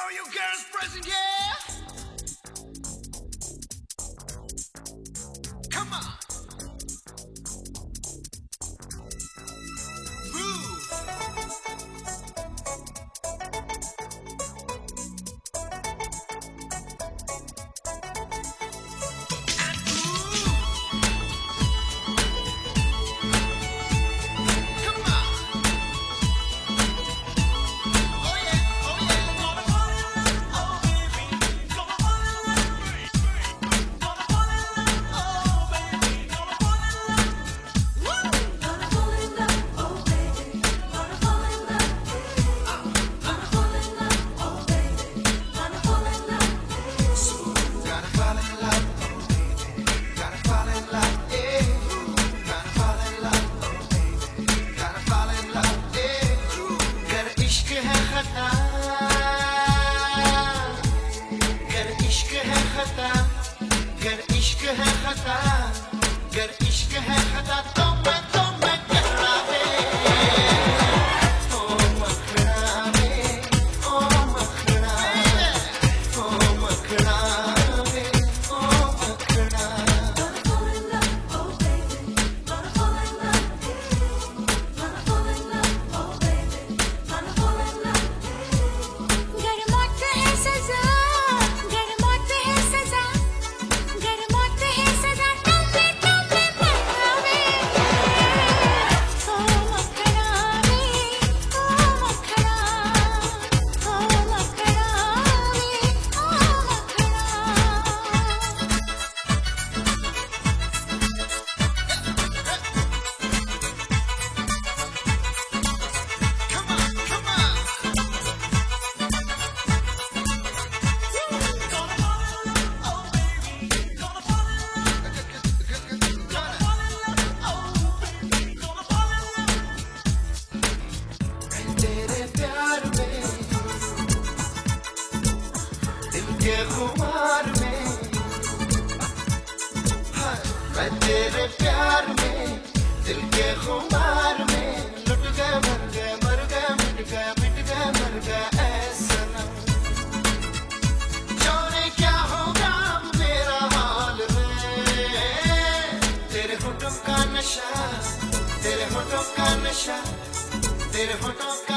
Are you girls present here? Come on. Move. And move. Come on. Oh yeah, oh yeah. Gonna fall in love, oh baby. Gonna fall in love, gonna fall in love, oh baby. Gonna fall in love. Woo! Gonna fall in love, oh baby. Gonna fall in love, gonna fall in love, oh baby. Gonna fall in love, Gotta fall in love, oh baby. Gotta fall in love, yeah. Gotta fall in love, oh baby. Gotta fall in love, yeah. गर इश्क है खता, गर इश्क है खता, गर इश्क है खता, गर इश्क है खता तो मैं कहना है ओ मखना वे, ओ मखना, ओ मखना वे, ओ मखना। gonna fall in love, oh baby. Gonna fall in love, gonna fall in love, oh baby. Gonna fall in love. गर मौत है सजा, गर मौत है सजा, गर मौत है सजा तो मैं मरना वे। ओ मखना वे, ओ मखना, ओ मखना वे, ओ मखना। Come on, come on. Gonna fall in love, oh baby. Gonna fall in love. Gonna fall in love, oh baby. Gonna fall in love. तेरे प्यार में, दिल के खुमार में, हाँ, मैं तेरे प्यार में, दिल के खुमार में लुट गया, मर गया, मर गया, मिट गया, मिट गया, मर गया ऐ सनम। जाने क्या होगा मेरा हाल में, तेरे होठों का नशा, तेरे होठों का नशा, तेरे होठों का